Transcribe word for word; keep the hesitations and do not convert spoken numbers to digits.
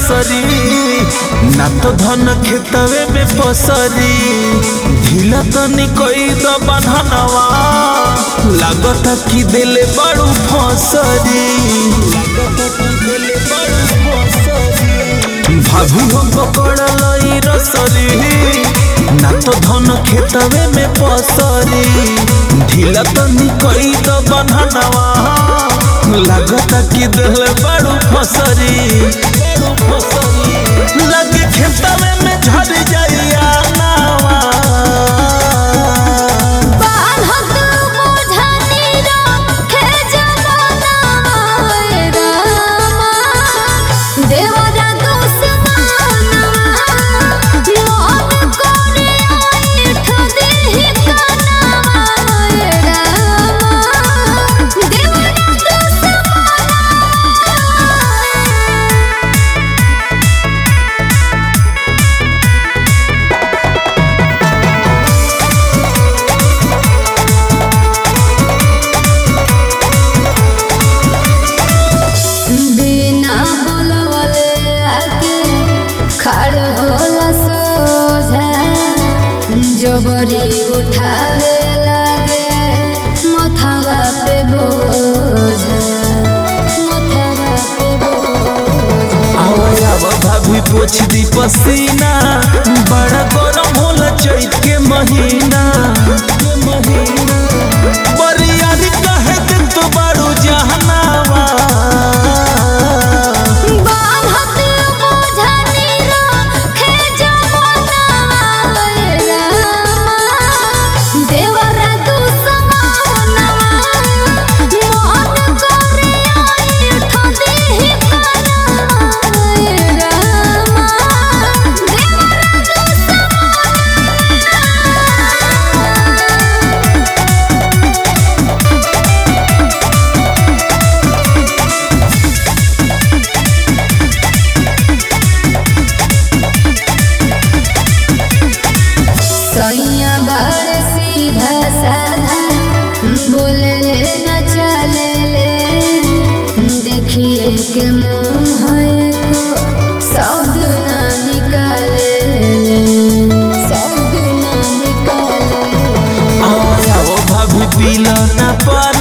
रसरी ना तो धन खेतवे में पसरी ढीला तनी कोई द बंधनवा लागता कि दिले बड़ू फसरी भाभी हो पकड़ल रसरी ना तो धन खेतवे में पसरी ढीला तनी कोई द बंधनवा लागता कि दिले बड़ू फसरी लगे खेतवे में झड़ जाइया नावा जबरी उठावे लागे मथवा पे बोझ मथवा पे बोझ आवा भाभी पोछ दी पसीना बड़ा गरम होला चैत के महीना बरियारी कहे दिन तो बड़ू जहनावा सीधा साधा बोले न चले ले देखिए के मुँह को शब्द न निकाले शब्द न निकाले आओ भाभी पीला ना पा